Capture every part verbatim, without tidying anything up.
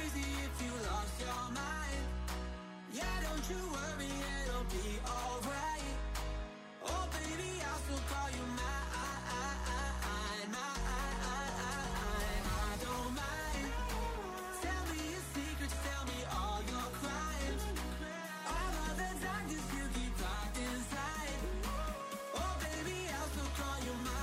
crazy if you lost your mind. Yeah, don't you worry, it'll be alright. Oh baby, I'll still call you mine. I don't mind. Tell me your secrets, tell me all your crimes. All of the darkness you keep locked inside. Oh baby, I'll still call you mine.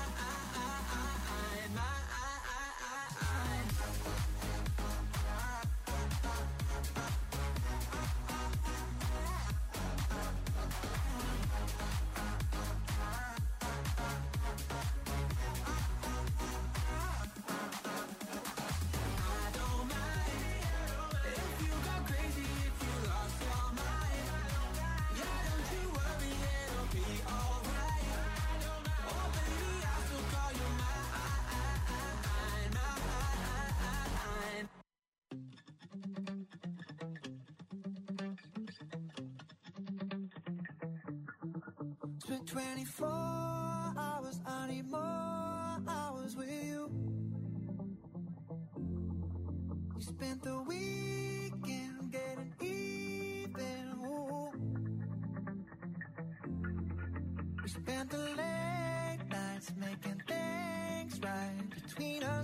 Spent twenty-four hours, I need more hours with you. You spent the weekend getting even, ooh. We spent the late nights making things right between us.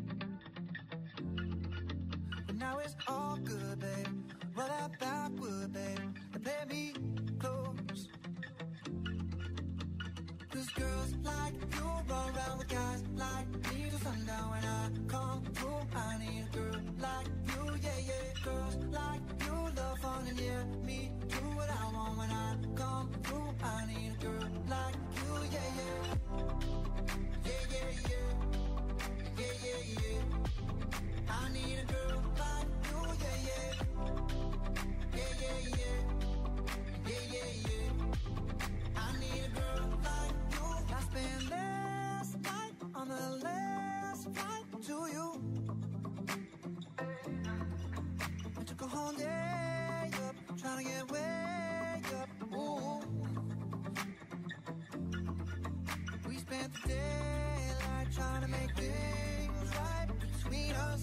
But now it's all good, babe. Roll that backward, babe, and play me close. Cause girls like you run around with guys like me till sundown. When I come through, I need a girl like you, yeah, yeah. Girls like you love fun and yeah, me do what I want. When I come through, I need a girl like you, yeah, yeah. Yeah, yeah, yeah. Yeah, yeah, yeah. I need a girl like you, yeah, yeah. Yeah, yeah, yeah. Yeah, yeah, yeah. I need a girl like you. I spent last night on the last flight to you. I took a whole day up, trying to get way up. Ooh. We spent the daylight trying to make things right between us.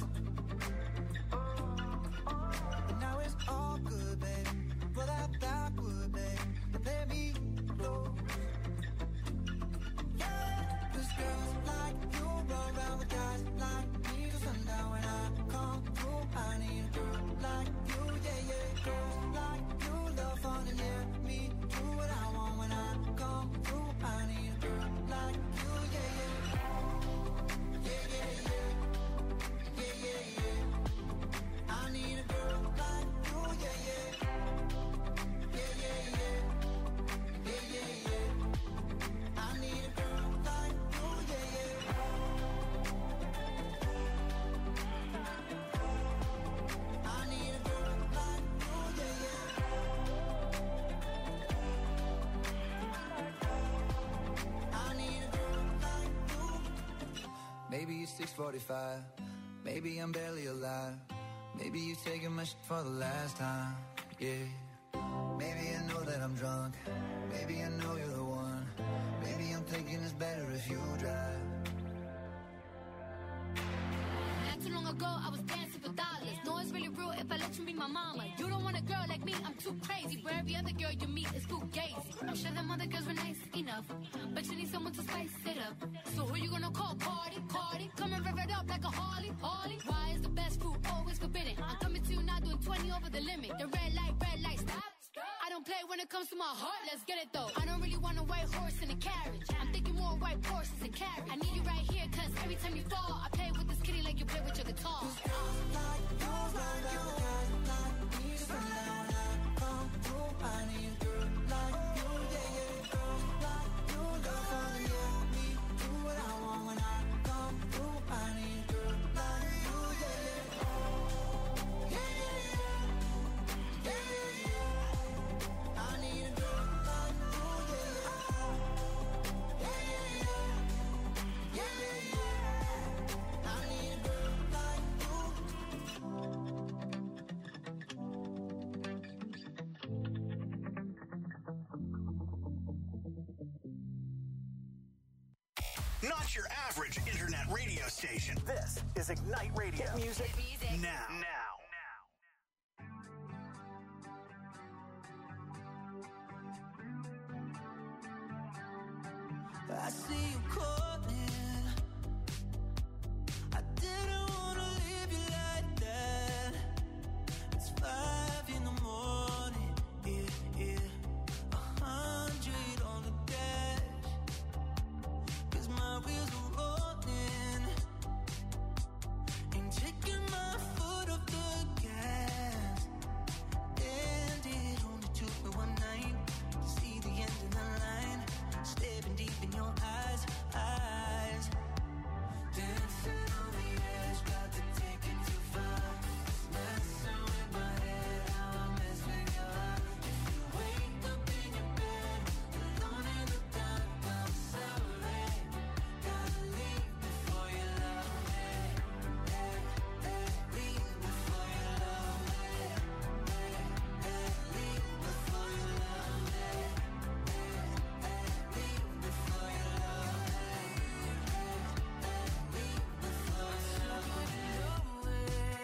But now it's all good, babe. Roll that backward, babe, and play me close. Cause girls like you run around with guys like me till sundown. When I come through, I need a girl like you, yeah, yeah. Girls like you love fun and yeah, me do what I want. When I come through, I need a girl like you, yeah, yeah. Yeah, yeah, yeah. Yeah, yeah, yeah. I need a girl like you, yeah, yeah. Yeah, yeah, yeah. Yeah, yeah, yeah. I need a girl like you, yeah, yeah. I need a girl like you, yeah, yeah. I need a girl like you. Maybe it's six forty-five. Maybe I'm barely alive. Maybe you're taking my shit for the last time. Yeah. Maybe I know that I'm drunk. Maybe I know you're the one. Maybe I'm thinking it's better if you drive. Not too long ago, I was dancing for dollars. No, it's really real if I let you be my mama. You don't want a girl like me, I'm too crazy. Where every other girl you meet is too gazy. I'm sure them other girls were nice enough, but you need someone to spice it up. So who you gonna call? Cardi, Cardi. Come and rev it up like a Harley, Harley. Why is the best food always forbidden? I'm coming to you now doing twenty over the limit. The red light, red light, stop. I don't play when it comes to my heart, let's get it though. I don't really want a white horse in a carriage. I'm thinking more white horses and carriage. I need you right here, cause every time you fall, I play with this kitty like you play with your guitar. Cause girls like you run around with guys like me till sundown. When I come through, I need a girl like you, yeah, yeah. Girls like you love fun, yeah, me do what I want. When I come through, I need a girl like you, yeah, yeah. Yeah, yeah, yeah. Yeah, yeah, yeah. I need a girl like you, yeah, yeah. Yeah, yeah, yeah. Yeah, yeah, yeah. I need a girl like you. Not your average internet radio station. This is Ignite Radio. Hit music. Now. Now. see you calling. I didn't wanna leave you like that. It's five in the morning, yeah, yeah. A hundred on the dash, 'cause my wheels are rolling. Ain't taking my foot off the gas. And it only took me one night to see the end of the line. Staring deep in your eyes, eyes. Dancing on the edge, about to take it too far. Messing with my head, how I mess with your heart. If you wake up in your bed, alone in the dark, I'm sorry. Gotta leave before you love me. Hey, hey, leave before you love me. Hey, hey, leave before you love me. Hey, hey, leave before you love me. Hey, hey, leave before you love me.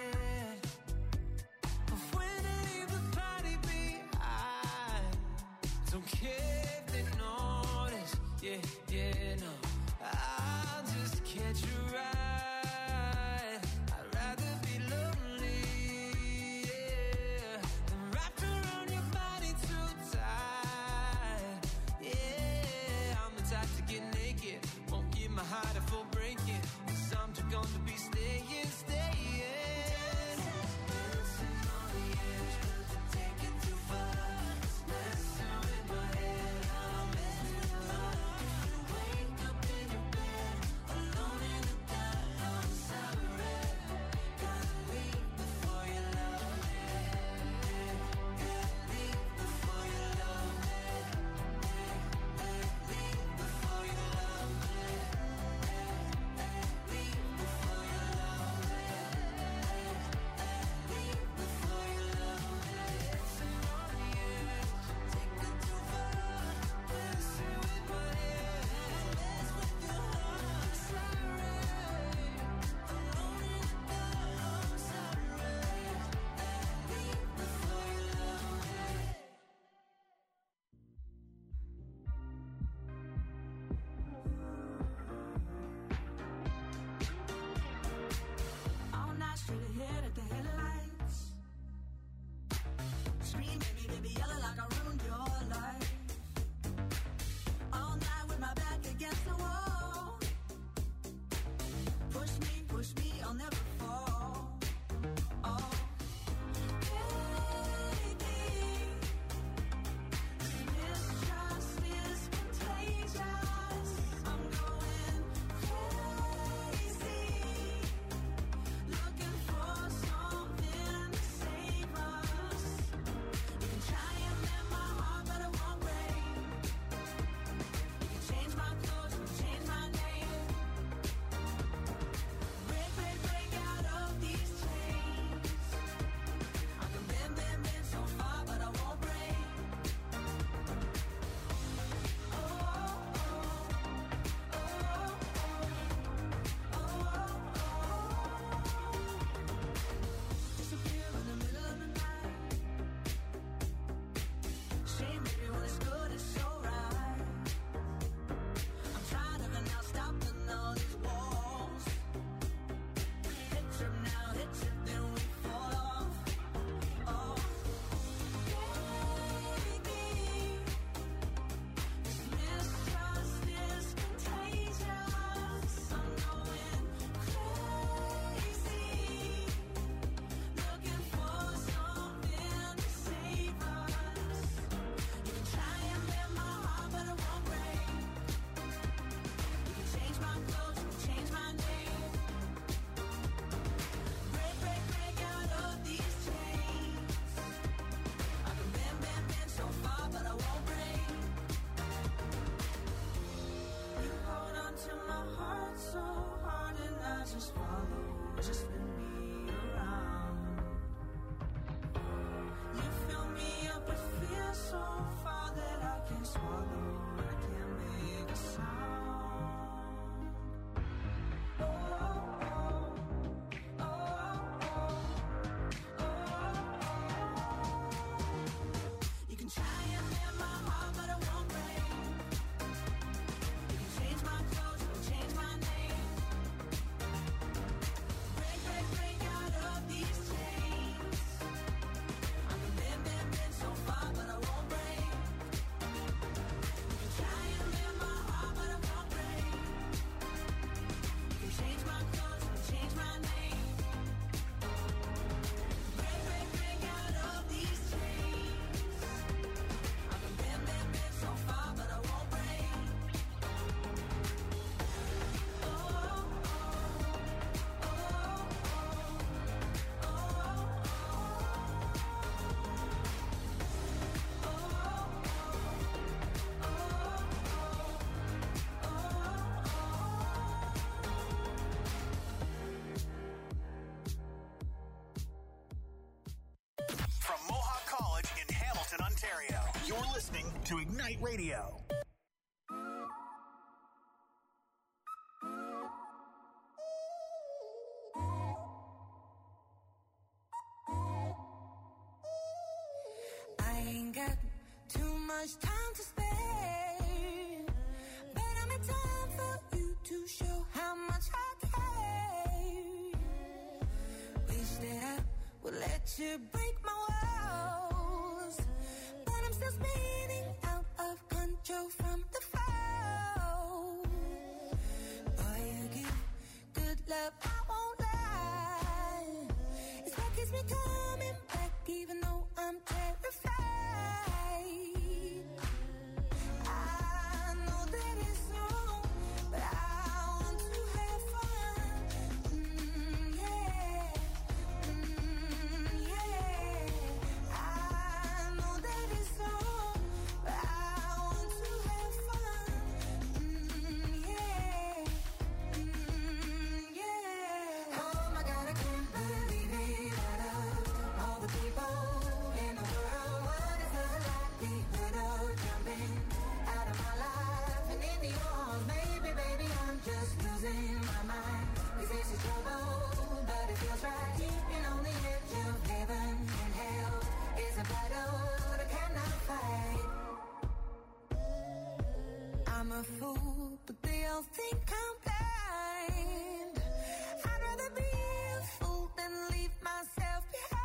But when I leave the party behind, don't care if they notice. Yeah, yeah, no. I'll just catch a ride. I'd rather be lonely, yeah, than wrapped around your body too tight. Yeah, I'm the type to get naked, won't give my heart a full breaking, 'cause I'm too gone to be staying, staying. Dancing on the edge, but to take it too far. Messing with my head, how I mess with your heart. If you wake up in your bed, alone in the dark, I'm sorry. Gotta leave before you love me. Gotta leave before you love me. Leave before you love me. Leave before you love me. Leave before you love me. Dancing on the edge, take it too far. Messing with my head, mess with your heart. Sorry, alone in the dark, I'm sorry. Leave before you love me. All night straight ahead at the headlights. Scream, baby, baby, yelling like I ruined your life. All night with my back against the wall. Push me, push me, I'll never fall. Oh, baby, this mistrust is contagious. I'm going crazy. Looking for something to save us. You can try listening to Ignite Radio. I ain't got too much time to spare, but I'm in time for you to show how much I care. Wish that I would let you break my walls, but I'm still spinning out of control from the fall. Boy, you give good love, I won't lie. It's what keeps me coming back, even though I'm terrified. I know that it's wrong, but I want to have fun. Mm, yeah, mm, yeah. I know that it's wrong, but I want to have fun. Mm, yeah, mm, yeah. Oh my God, I can't believe it. Out of all the people in the world, what is the likelihood of jumping out of my life and into yours? Maybe, baby, I'm just losing my mind. 'Cause this is trouble, but it feels right. Keeping on the edge of heaven and hell is a battle that I cannot fight. I'm a fool, but they all think I'm blind. I'd rather be a fool than leave myself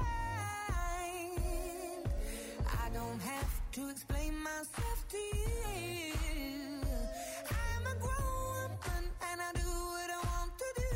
behind. I don't have to explain myself to you. I'm a grown woman and I do what I want to do.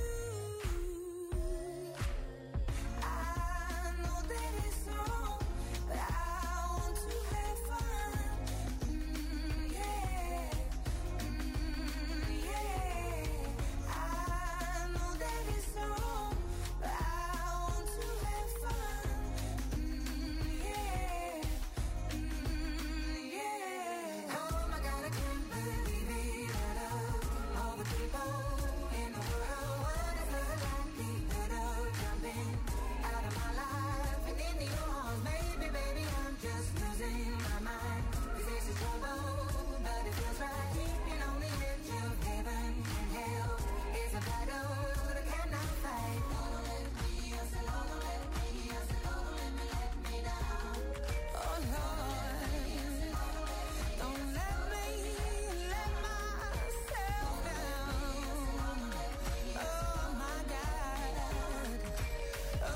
I know that it's wrong, but I want to have fun. Mm, yeah, mm, yeah. I know that it's wrong, but I want to have fun. Mm, yeah, mm, yeah. Oh my God, I can't believe it. Out of all the people in the world, what is the likelihood of jumping out of my life and into yours? Maybe, baby, I'm just losing my mind. 'Cause this is trouble, but it feels right. Keeping on the edge of heaven and hell is a battle that I cannot fight. Don't let me, I said, don't let me, I said, don't let me let me down. Oh Lord, don't let me let myself down. Oh my God. Oh,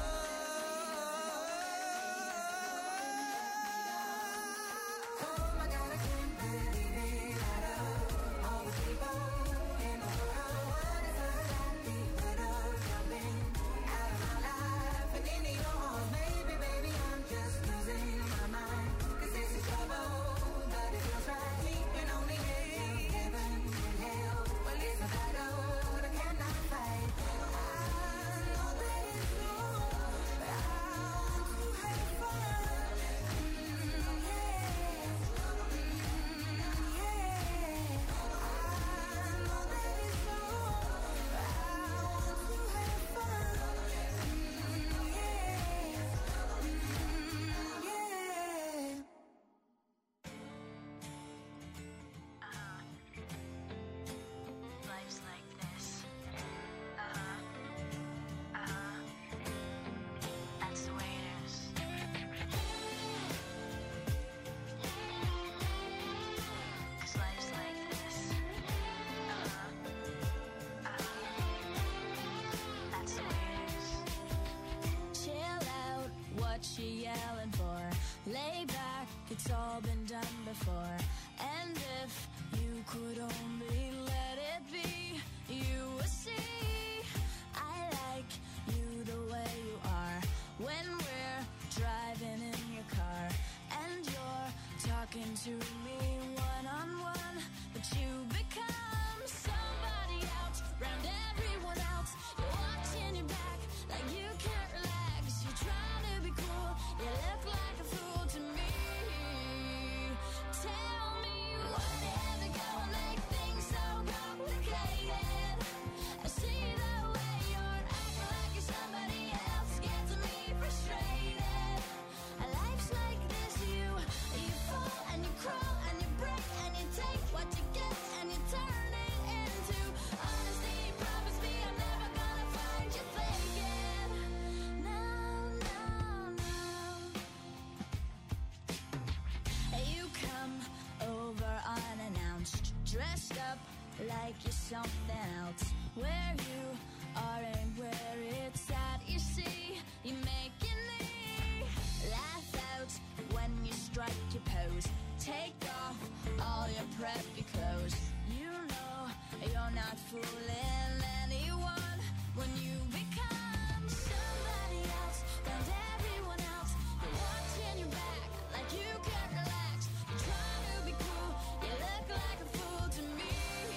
oh my God, I can't believe it. Out of all the people in the world, what is the likelihood of jumping out of my life and into yours? Maybe, baby, I'm just losing my mind. 'Cause this is trouble, but it feels right. Keeping on the edge of heaven and hell. Well, it's a battle that I cannot fight. I know that it's wrong, but I want to have fun. Mm, yeah, mm, yeah. I know that it's wrong, but I want to have fun. Mm, yeah, mm, yeah. Life's like this. Uh-huh. Uh-huh. That's the way it is. 'Cause life's like this. Uh-huh. Uh-huh. That's the way it is. Chill out, what you yelling for? Lay back, it's all been done before. And if you could only let it be, you would see I like you the way you are. When we're driving in your car and you're talking to me one on one, but you become somebody else round everyone else. You're watching your back like you can't relax. You're trying to be cool, you look like a fool to me. Tell me what ever gonna make things so complicated. I see the way you're acting like you're somebody else, gets me frustrated. Life's like this, you you fall and you crawl. like you're something else. Where you are and where it's at, you see, you're making me laugh out when you strike your pose. Take off all your preppy clothes. You know you're not fooling anyone when you become somebody else. Found everyone else. You're watching your back like you can't relax. You're trying to be cool. You look like a fool to me.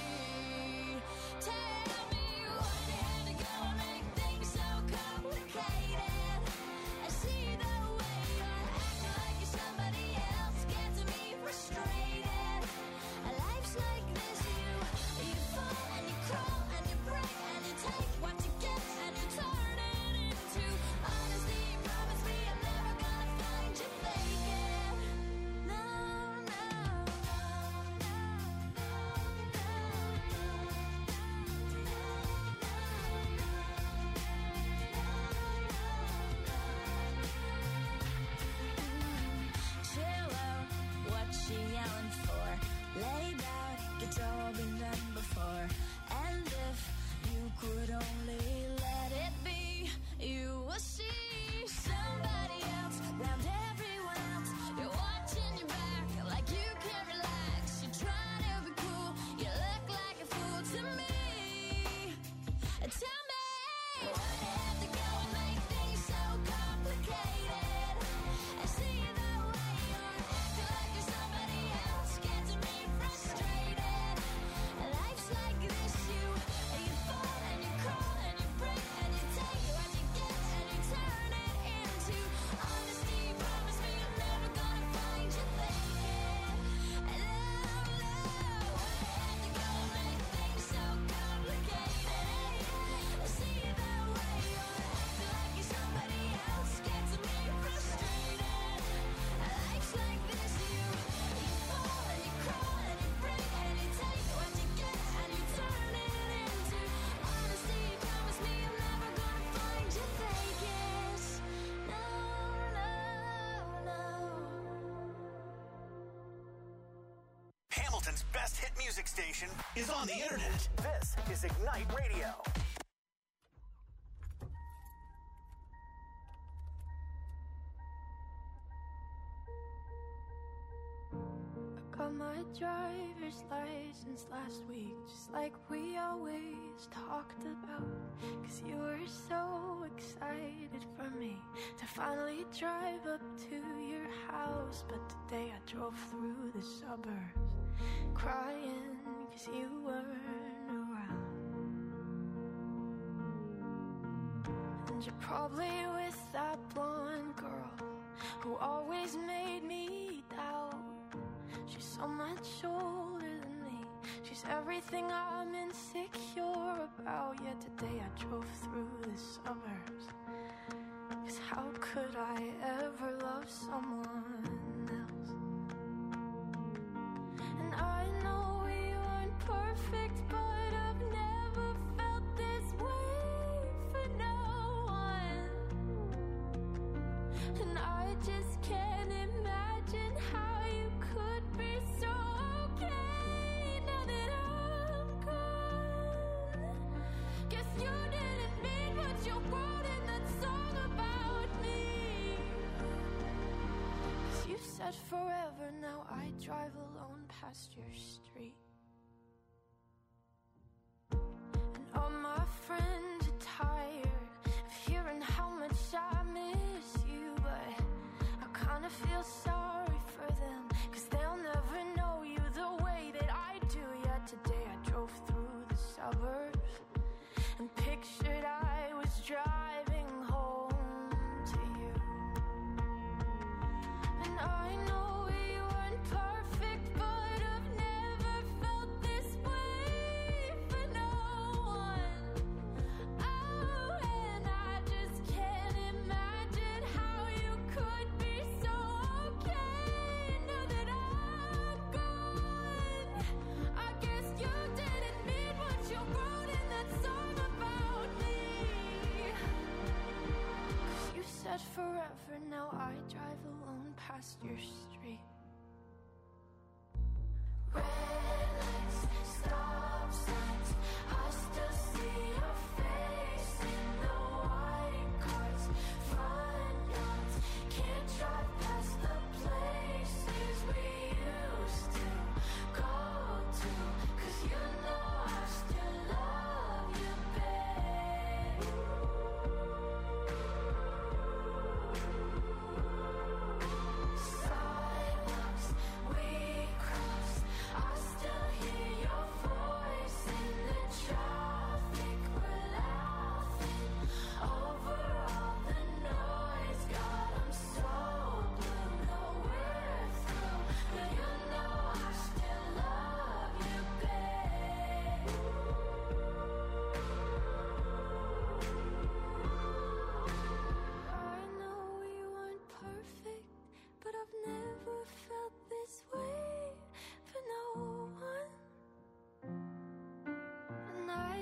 Tell me why you had to go and make things so complicated. I see the way you're acting like you're somebody else. Gets me frustrated. Life's like this, you you fall and you crawl and you break and you take what you get and you turn it into honesty. Promise me I'm never gonna find you faking. No, no, no, no, chill out, what you yelling for? Lay back, it's all been done before. And if you could only let it be, you will see somebody else round everyone else. You're watching your back like you can't relax. You're trying to be cool, you look like a fool to me. Tell me why you have to go and make things so complicated. I see the way you're acting like you're somebody else. Gets me frustrated. Life's like this, you you fall and you crawl and you break and you take what you get and you turn it into honesty. Promise me I'm never gonna find you faking. No, no, why you have to go and make things so complicated? I see the way you're acting like you're somebody else. Gets me frustrated. Life's like this, you you fall and you crawl and you break and you take what you get and you turn it into honesty. Promise me I'm never gonna find you faking. No, no, no. Hamilton's best hit music station is on the internet. This is Ignite Radio. I got my driver's license last week, just like we always talked about. Cause you were so excited for me to finally drive up to your house. But today I drove through the suburbs crying cause you weren't around. And you're probably with that blonde girl who always made me doubt. She's so much older than me. She's everything I'm insecure about. Yet today I drove through the suburbs. Cause how could I ever love someone else? And I know we weren't perfect, but I've never felt this way for no one. And I just can't imagine how you could be so okay now that I'm gone. Guess you didn't mean what you wrote in that song about me. 'Cause you said forever, now I drive alone past your street. And all my friends are tired of hearing how much I miss you. But I kinda feel sorry for them, cause they'll never know you the way that I do. Yet today I drove through the suburbs and pictured I was driving home to you. And I know we weren't perfect, but I've never felt this way for no one. Oh, and I just can't imagine how you could be so okay now that I'm gone. I guess you didn't mean what you wrote in that song about me. 'Cause you said forever, now I drive alone past your street. Red lights, stop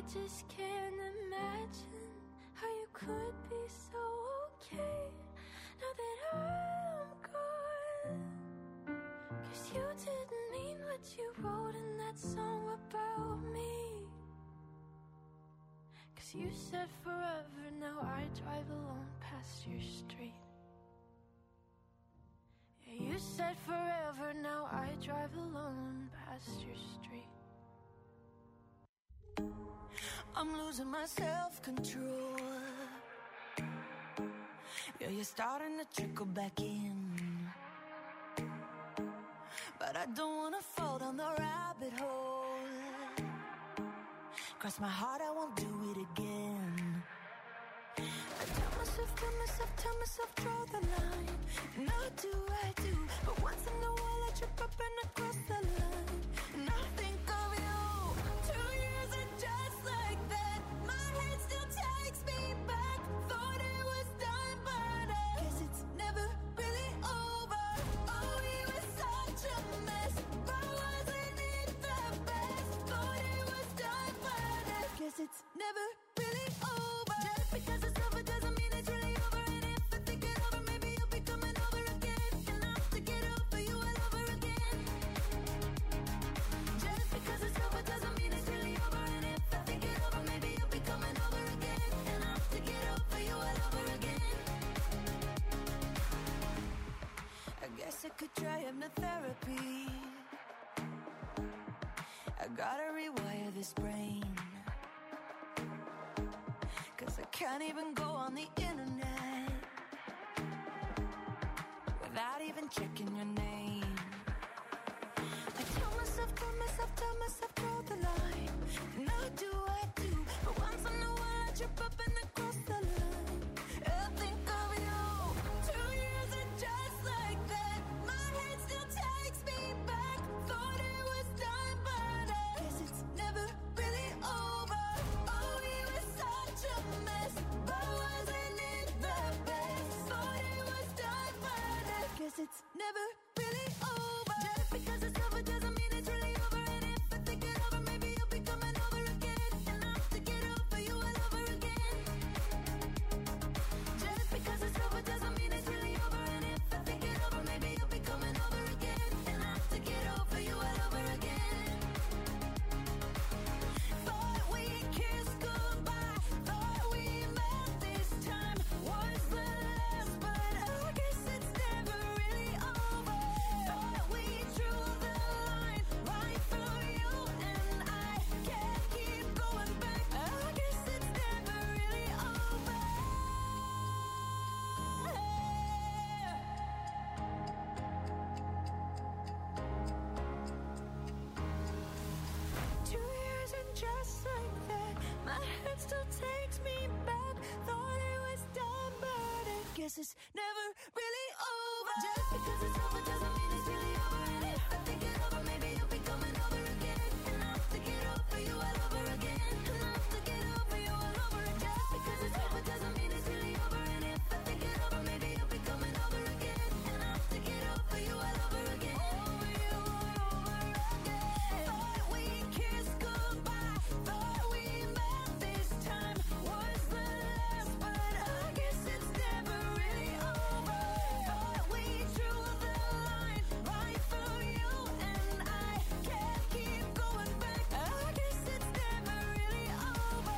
just can't imagine how you could be so okay now that I'm gone. Cause you didn't mean what you wrote in that song about me. Cause you said forever, now I drive alone past your street. Yeah, you said forever, now I drive alone past your street. I'm losing my self-control. Yeah, you're starting to trickle back in. But I don't wanna fall down the rabbit hole. Cross my heart, I won't do it again. I tell myself, tell myself, tell myself, draw the line. And I do, I do. But once in a while I trip up and I cross the line. And I think of you. Two years and just like that, my head still takes me back. Thought it was done, but I guess it's never really over. Oh, we were such a mess, but wasn't it the best? Thought it was done, but I guess it's never really over. Just because it's over doesn't mean it's really over. And if I think it over, maybe you'll be coming over again. And I'll have to get over you all over again. Just because it's over doesn't mean it's really over. And if I think it over, maybe you'll be coming over again. And I'll have to get over you all over again. I guess I could try hypnotherapy. I gotta rewire this brain. Cause I can't even go on the internet without even checking your name. I tell myself, tell myself, tell myself, draw the line. And I do, I do. But once in a while I trip up and I cross the line. I think of you. Two years and just like that, my head still takes me back. Thought it was done, but I guess it's never really over. Oh, we were such a mess, but wasn't it the best? Thought it was done, but I guess it's never really over. Just because it's over doesn't mean it's really over. And if I think it over, maybe you'll be coming over again. And I'll have to get over you all over again. Just because it's over doesn't mean it's really over. And if I think it over, maybe you'll be coming over again. And I'll have to get over you all over again. Thought we kissed goodbye. Thought we met this time was the last, but I guess it's never really over. Thought we drew the line right through you, and I can't keep going back. I guess it's never really over. Two years and just like that, my head still takes me back. Thought it was done, but I guess it's never really over. Just because it's over doesn't mean it's really over. And if I think it over, maybe you'll be coming over again. And I'll have to get over you all over again. And I'll have to get over you all over again. Just because it's over doesn't mean it's really over. And if I think it over, maybe you'll be coming over again. And I'll have to get over you all over again. Over you all over again. Thought we kissed goodbye. Thought we met this time was the last, but I guess it's never really over. Thought we drew the line right through you, and I can't keep going back. I guess it's never really over.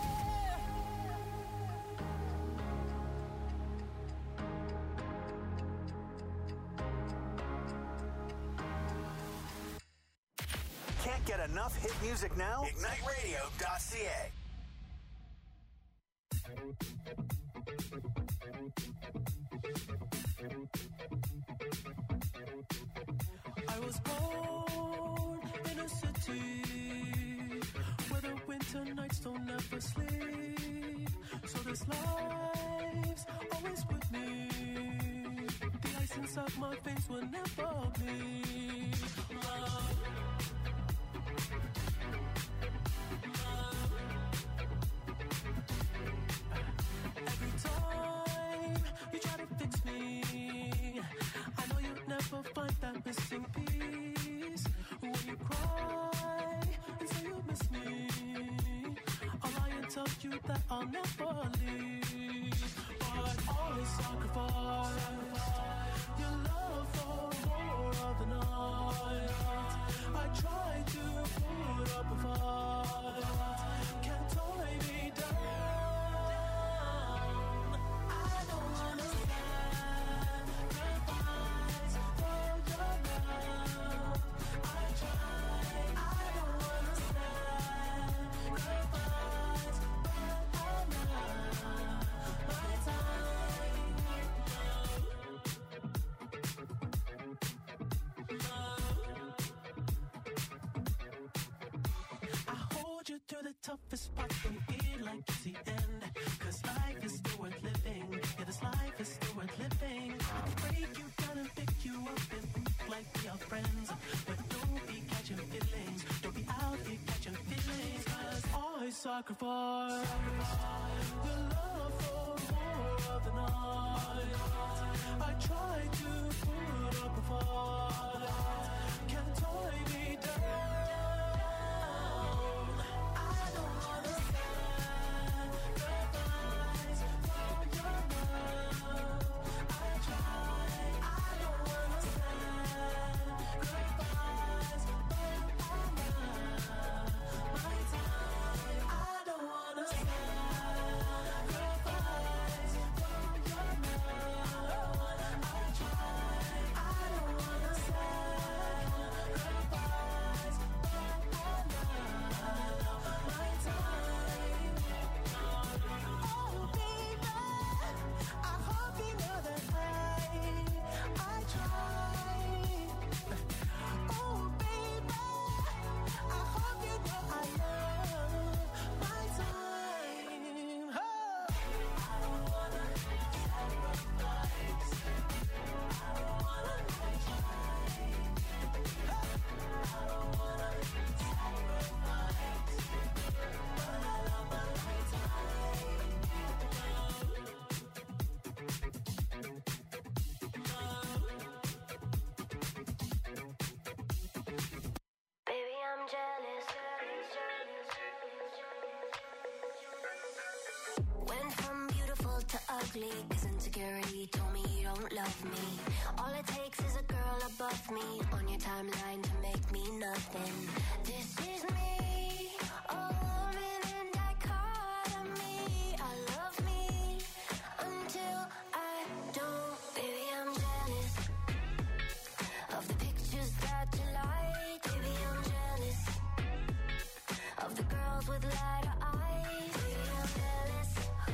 Can't get enough hit music now? Ignite Radio dot C A. I was born in a city where the winter nights don't ever sleep. So this life's always with me. The ice inside my veins will never bleed. Love. Love. Every time you try to fix me, I know you'll never find that missing piece. When you cry and say you miss me, all I promise that I'll never leave, but always sacrifice your love for more of the night. I try to put up a fight, can't tie me down. I don't wanna sacrifice for your love. I try, I don't wanna sacrifice, but I love my time. I hold you through the toughest part, don't feel like it's the end. Cause life is still worth living. Yeah, this life is still worth living. I can break you down and pick you up and think like we are friends. But don't be catching feelings. Don't be out here catching feelings. Cause I sacrifice your love for more of the night. I try to put up a fight, can't tie me down. I don't wanna sacrifice for your love. I try, I don't wanna sacrifice, but I love my time. I don't wanna sacrifice for your love. I try, I don't wanna sacrifice, but I love my time. Oh baby, I hope you know that I, I try. Oh baby, I hope you know I love my time. Oh. I don't wanna sacrifice. I don't wanna try. I don't wanna sacrifice, but I love my time. Baby, I'm jealous. Went from beautiful to ugly, cause insecurity told me you don't love me. All it takes is a girl above me on your timeline to make me nothing. This is me, a woman in dichotomy. I love me until I don't. Baby, I'm jealous of the pictures that you like. Baby, I'm jealous of the girls with lighter eyes. Baby, I'm jealous,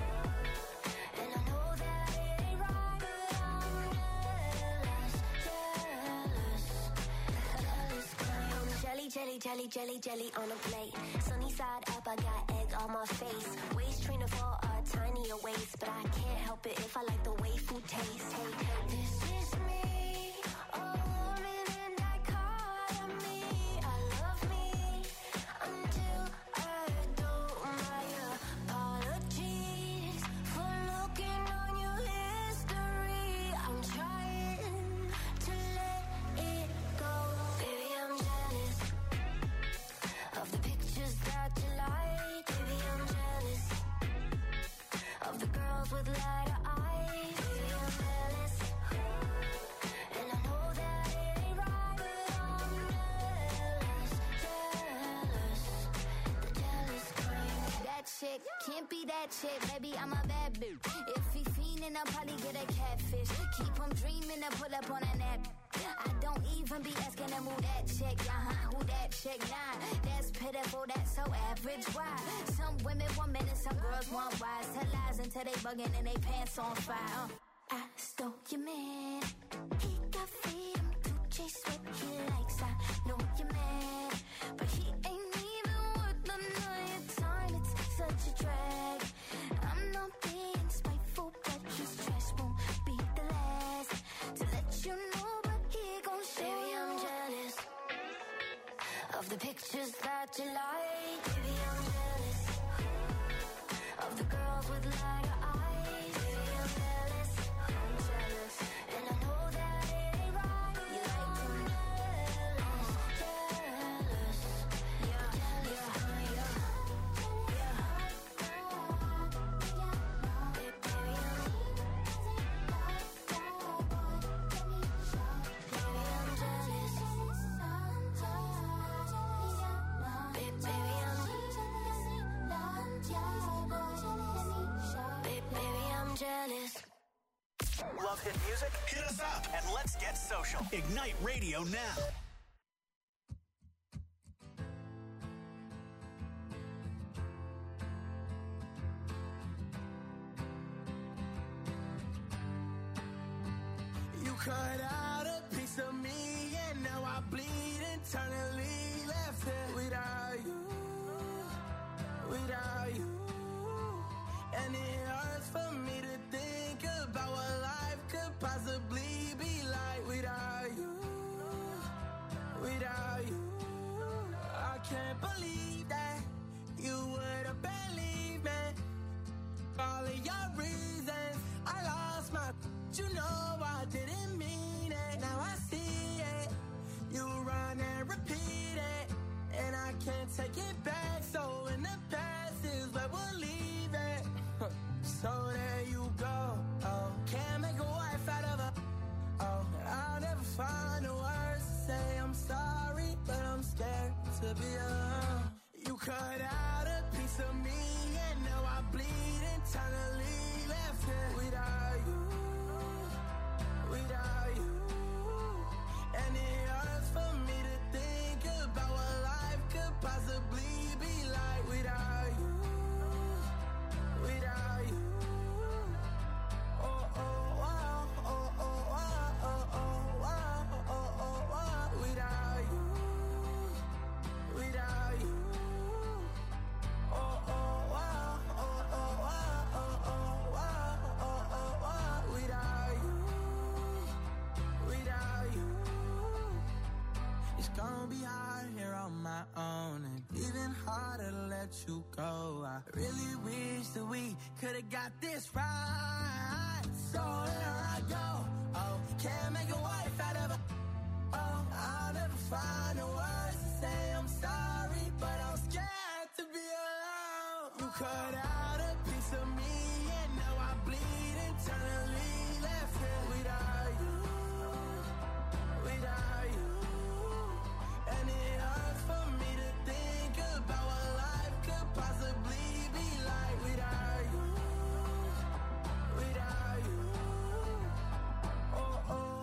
and I know that it ain't right, but I'm jealous, jealous, jealous. I'm jelly, jelly, jelly, jelly, jelly on a plate. Sunny side up, I got egg on my face. Waist trainer for a tinier waist, but I can't help it if I like the way food tastes. Hey, hey, this is me, a woman in dichotomy. I love me until I don't. My apologies for looking on your history. I'm trying to let it go. Baby, I'm jealous of the pictures that you like. Baby, I'm jealous of the girls with lighter eyes. Baby, I'm jealous, and I know that it ain't right, but I'm jealous, jealous, the jealous kind. That chick can't be that chick, baby, I'm a bad bitch. If he fiendin', I'll probably get a catfish. Keep him dreamin' to pull up on a nap. I don't even be asking him who that chick, uh-huh, who that chick, nah. That's pitiful, that's so average, why? Some women want men and some girls want wise. Tell lies until they buggin' and they pants on fire. uh. I stole your man, he got freedom to chase what he likes. I know you're mad, but he ain't even worth the night time. It's such a drag. I'm not being spiteful, but his trash won't be the last to let you know, but he gon' show. Baby, I'm jealous of the pictures that you like. Baby, I'm jealous of the girls with lighter eyes. Baby, I'm jealous, I'm jealous, and I know that it ain't right. You like to jealous, jealous, yeah, jealous, yeah, yeah, yeah. Hit music? Hit us up and let's get social. Ignite Radio now. You cut out a piece of me and now I bleed internally. Left here without you, without you. And it hurts for me to think about what life could possibly be like without you, without you. I can't believe that you would have believed me. All of your reasons, I lost my, you know I didn't mean it. Now I see it, you run and repeat it, and I can't take it back. So in the past is where we'll leave it. So there you go. Oh, can't make a wife out of her. Oh, I'll never find the words to say I'm sorry, but I'm scared to be alone. You cut out a piece of me, and now I bleed internally. Left here without you, without you. And it hurts for me to think about what life could possibly be like without you, without you. Oh, oh, oh, oh, oh, oh, oh, oh, oh, oh, oh, without you, without you. Oh, oh, oh, oh, oh, oh, oh, oh, oh, oh, oh, without you, without you. It's gonna be hard here on my own, and even harder to let you go. I really wish that we could've got this right. So here I go. Oh, can't make a wife out of her. Oh, I'll never find the words to say I'm sorry, but I'm scared to be alone. You cut out a piece of me, and now I bleed internally. Left here without you, without you. And it hurts for me to think about what life could possibly be like without you, without you. Oh, oh,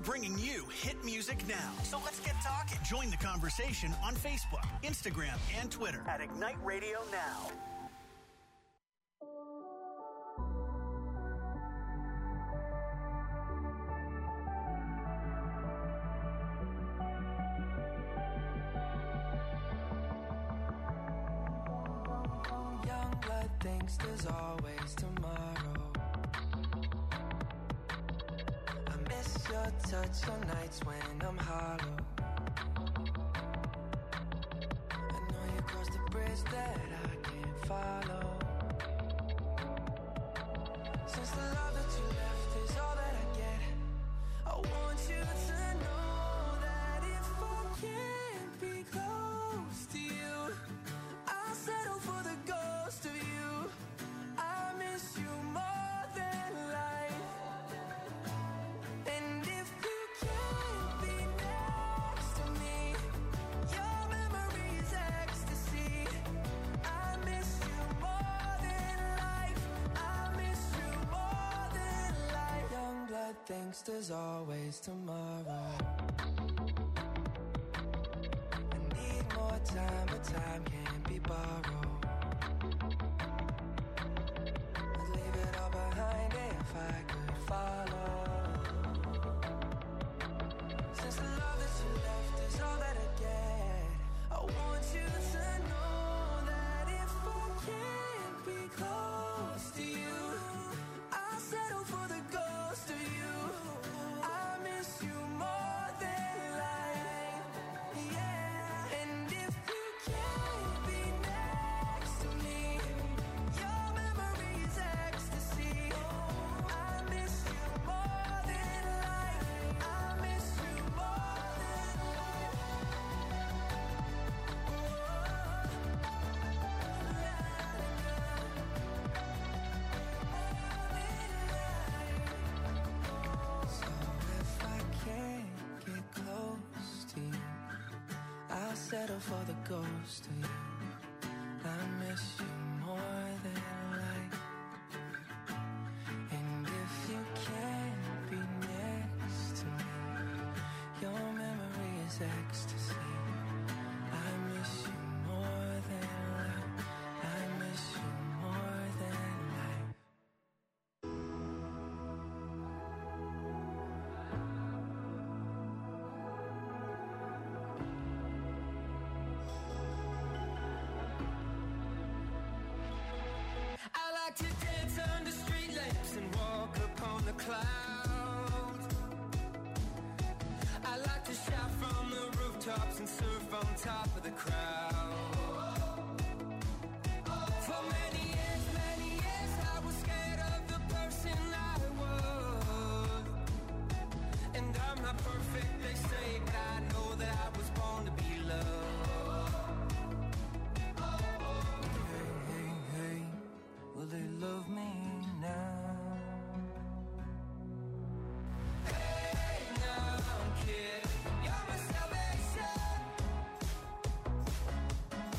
bringing you hit music now. So let's get talking. Join the conversation on Facebook, Instagram, and Twitter at Ignite Radio Now. Young blood thinks there's always tomorrow. I miss your touch on nights when I'm hollow. I know you crossed the bridge that I can't follow. Since the love that you left is all that I get, I want you to know that if I can't be close to you, I'll settle for the ghost of you. I miss you more than life. And if you can't be next to me, your memory's ecstasy. I miss you more than life. I miss you more than life. Young blood thinks there's always tomorrow. I need more time, but time can't be borrowed. I'd leave it all behind if I could follow. Since the love that you left is all that I get, I want you to know that if I can't be close to you, I'll settle for the ghost of you. I miss you more than life, yeah. And if you can't be next to me, your memory's ecstasy. I miss you more than life. I miss you more than So if I can't get close to you, I'll settle for the ghost of you. I miss you more than life. And if you can't be next to me, your memory is ecstasy. I miss you more than life. I miss you more than life. I like to dance under street lamps and walk upon the clouds. I like to shout from the rooftops and surf on top of the crowd. For many years, many years, I was scared of the person I was. And I'm not perfect, they say, but I know that I was born to be loved. Hey, hey, hey, will they love me now? Hey, now, kid, you're my salvation.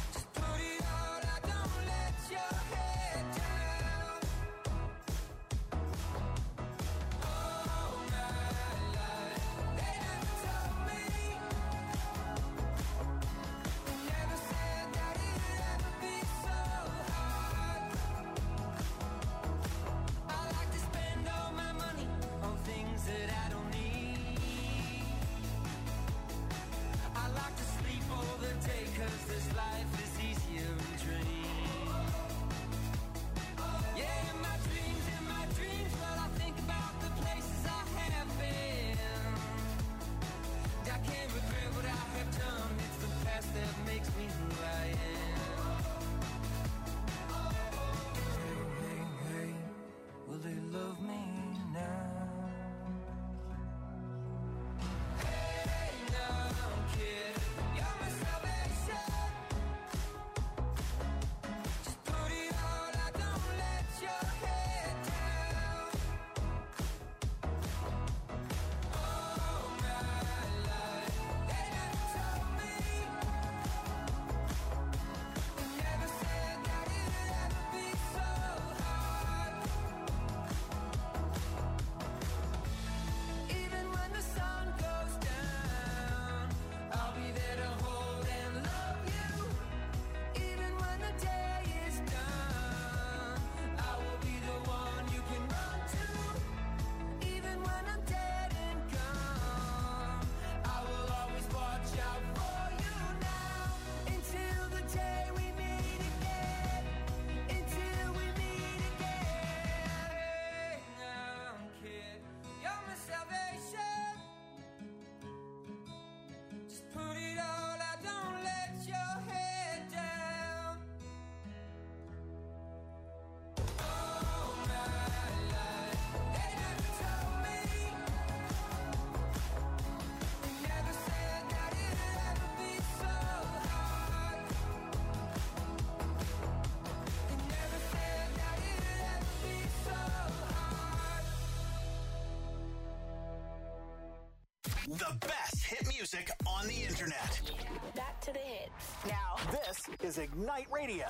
The best hit music on the internet. Back to the hits. Now, this is Ignite Radio.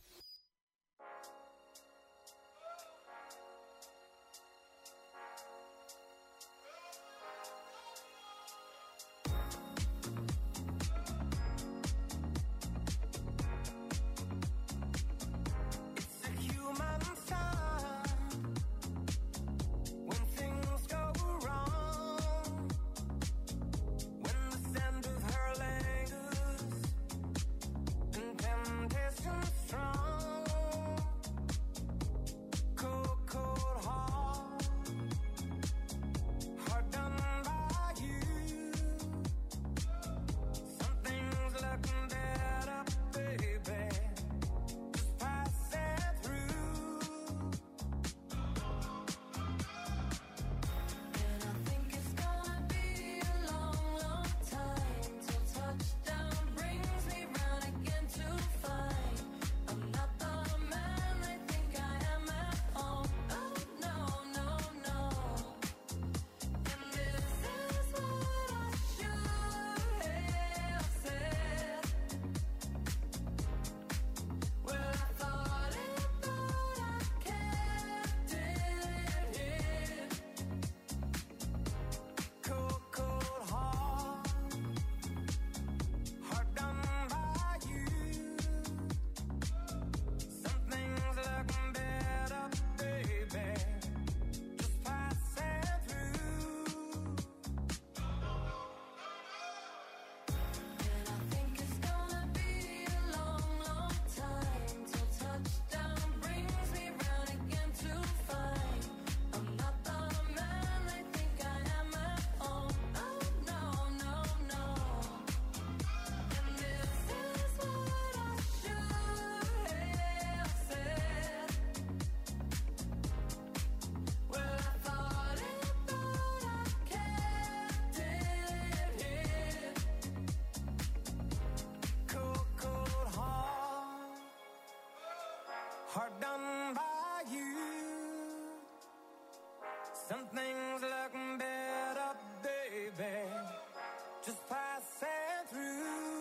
Hard done by you. Some things look better, baby, just passing through.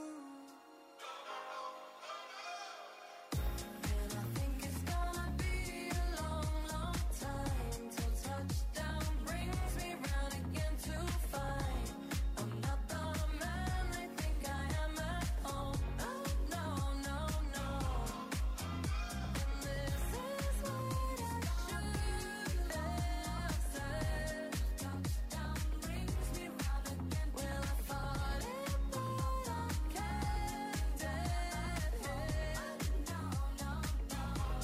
And I think it's gonna be a long, long time till touchdown brings me round again to find I'm not the man I think I am at home. Oh no, no, no. And this is what I should have said. Touchdown brings me round again. Well, I thought it, but I can't dead head. No, no, no.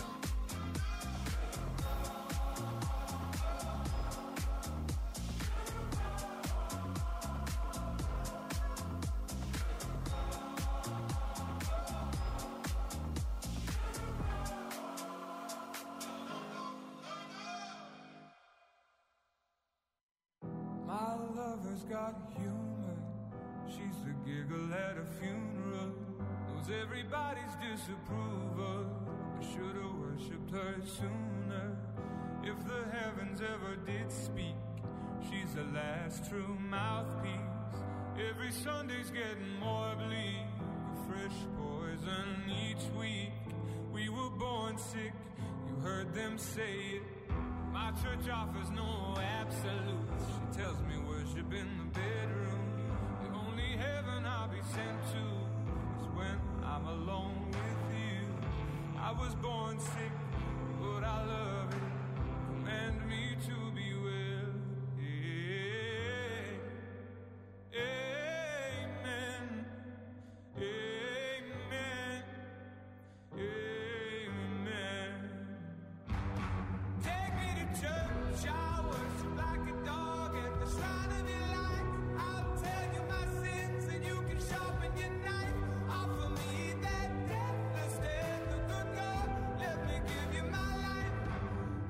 My lover's got humor. She's the giggle at a funeral. Knows everybody's disapproval. I should've worshipped her sooner. If the heavens ever did speak, she's the last true mouthpiece. Every Sunday's getting more bleak. A fresh poison each week. We were born sick, you heard them say it. My church offers no absolutes. She tells me worship in the bedroom. The only heaven I'll be sent to is when I'm alone with you. I was born sick, but I love it. Command me to be well. Yeah. Amen. Amen. Amen. Take me to church, I worship like a dog at the shrine of your light. I'll tell you my sins and you can sharpen your knife. Offer me that deathless death, the good God, let me give you my life.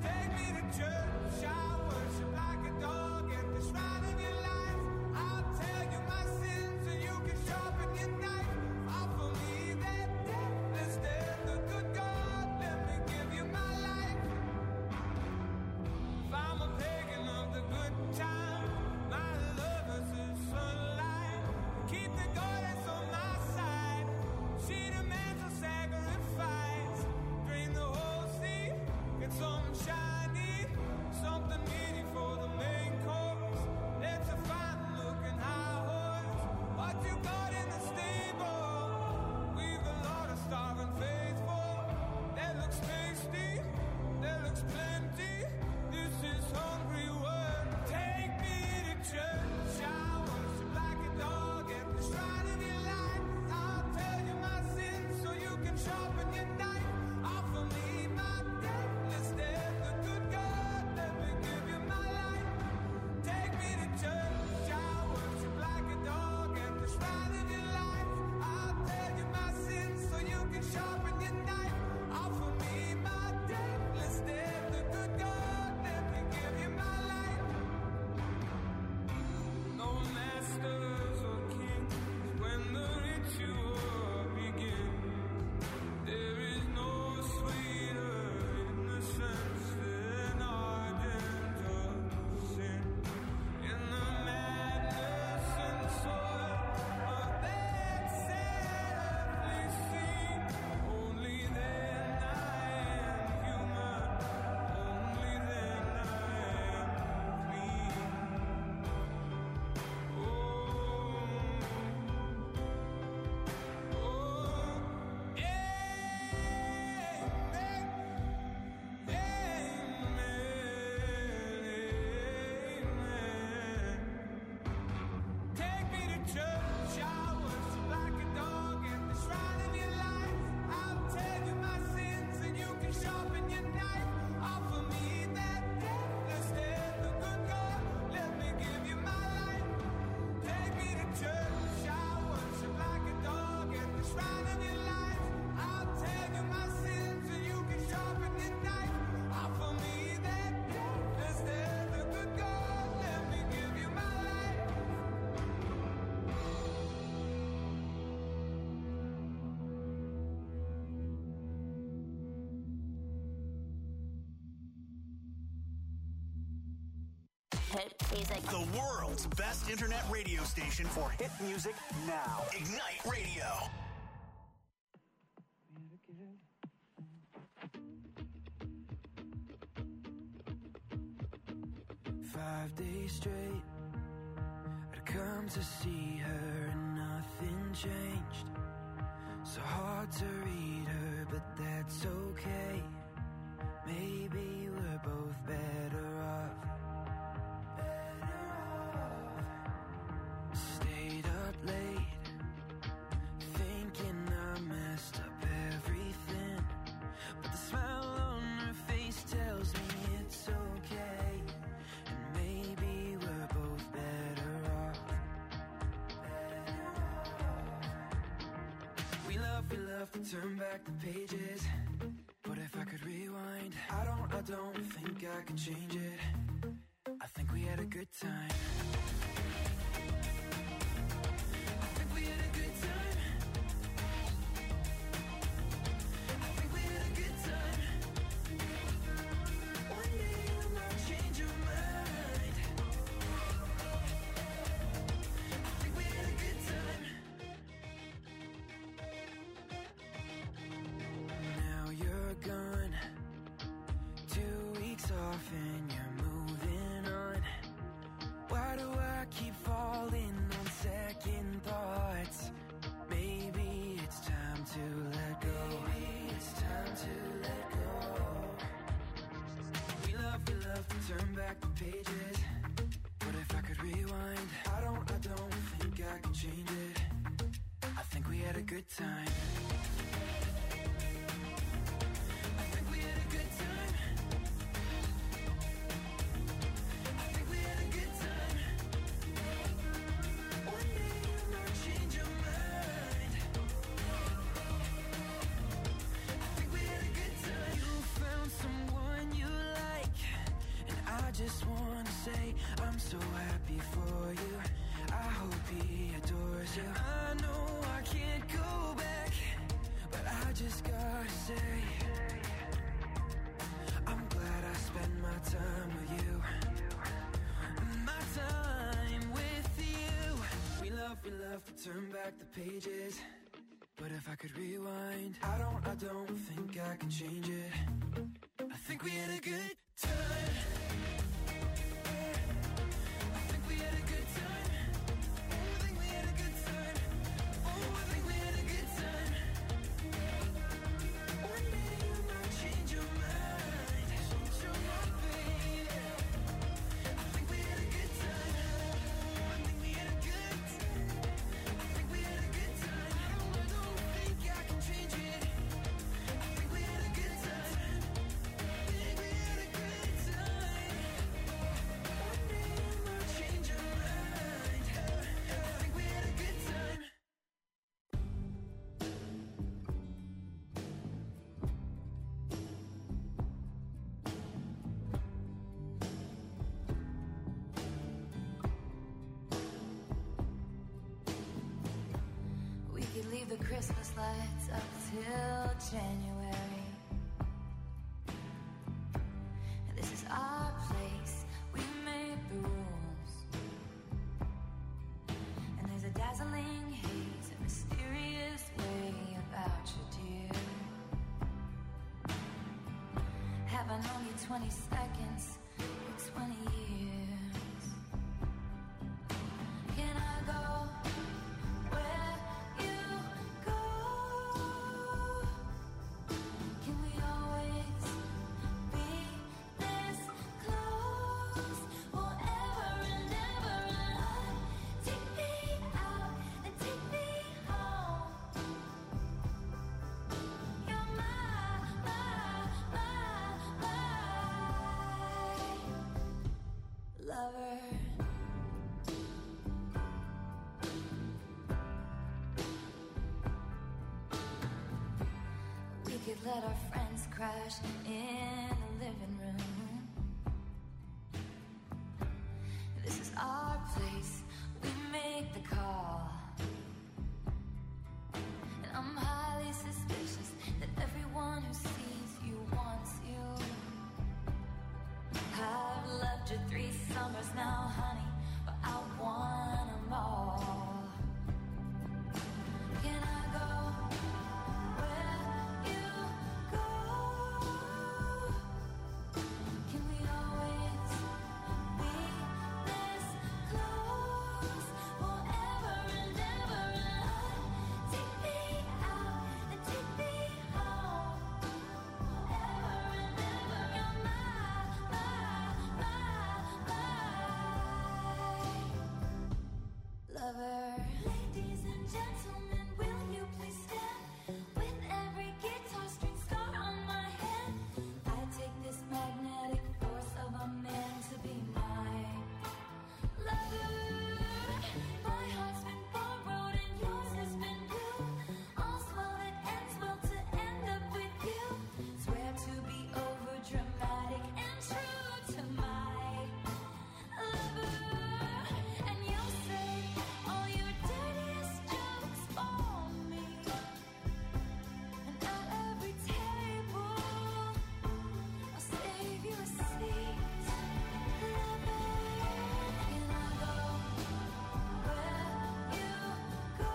church. I worship like a dog at the shrine of your life. I'll tell you my sins and you can sharpen your knife. Offer me that death instead, the good God. Let me give you my life. Take me to church. I worship like a dog at the shrine of your life. I'll tell you my sins and you can sharpen your knife. Offer me that death instead, the good God. Let me give you my life. Hit music. The world's best internet radio station for hit music now. Ignite Radio. Five days straight, I'd come to see her and nothing changed. So hard to read her, but that's okay. Maybe we're both better off. Better off. Stayed up late, thinking I messed up everything. But the smile on her face tells me it's okay. And maybe we're both better off. Better off. We love, we love to turn back the pages. But if I could rewind, I don't, I don't think I could change it. I think we had a good time. I think we had a good time. I think we had a good time. One day you might change your mind. I think we had a good time. Now you're gone, two weeks off and you're moving on. Why do I keep falling on second thoughts? Maybe it's time to let go. Maybe it's time to let go. We love, we love to turn back the pages. But if I could rewind, I don't, I don't think I could change it. I think we had a good time. I think we had a good time. I think we had a good time. One day you might change your mind. I think we had a good time. You found someone you like, and I just wanna say I'm so happy for you. I hope he adores you. I know I can't go back, but I just gotta say I'm glad I spent my time with you. My time with you. We love, we love to turn back the pages. But if I could rewind, I don't, I don't think I can change it. I think we had a good time. I think we had a good time. Oh, I think we had a good time. Oh, I think we had a good time. One day you might change your mind. Change your mind, baby. I think we had a good time. I think we had a good time. I think we had a good time. I don't, I don't think I can change it. I think we had a good time. I think we had a good time. One day you might change your mind. I think we had a good time. We could leave the Christmas lights up till January. This is our place, we made the rules. And there's a dazzling haze, a mysterious way about you, dear. Have I known you twenty seconds or twenty years? Can I go where you go? Can we always be this close? Forever and ever, and I take me out could let our friends crash in the living room. This is our place, we make the call. And I'm highly suspicious that everyone who sees you wants you. I've loved you three summers now, honey, but I want them all. Can I go where you go? Can we always be this close forever and ever? Take me out and take me home forever and ever. You're my, my, my, my lover. Ladies and gentlemen, will you please stand? With every guitar string scar on my head, I take this magnetic force of a man to be my lover. My heart's been borrowed and yours has been blue. All's well that ends well to end up with you. Swear to be over dramatic and true to my lover. And you'll say all your dirtiest jokes for me. And at every table, I'll save you a seat. Lover, can I go where you go?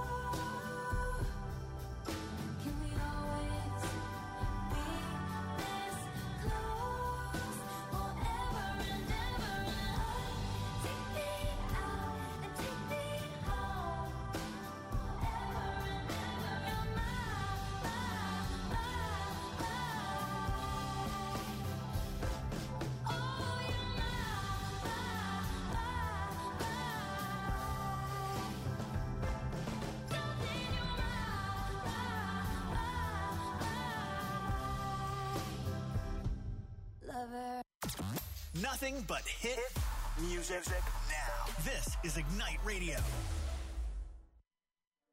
Can we always be this close forever and ever? Take me out and take me home forever and ever. You're my, my, my, my. Oh, you're my, my, my, my. Darling, you're my, my, my, my. Lover. Nothing but hit music now. This is Ignite Radio.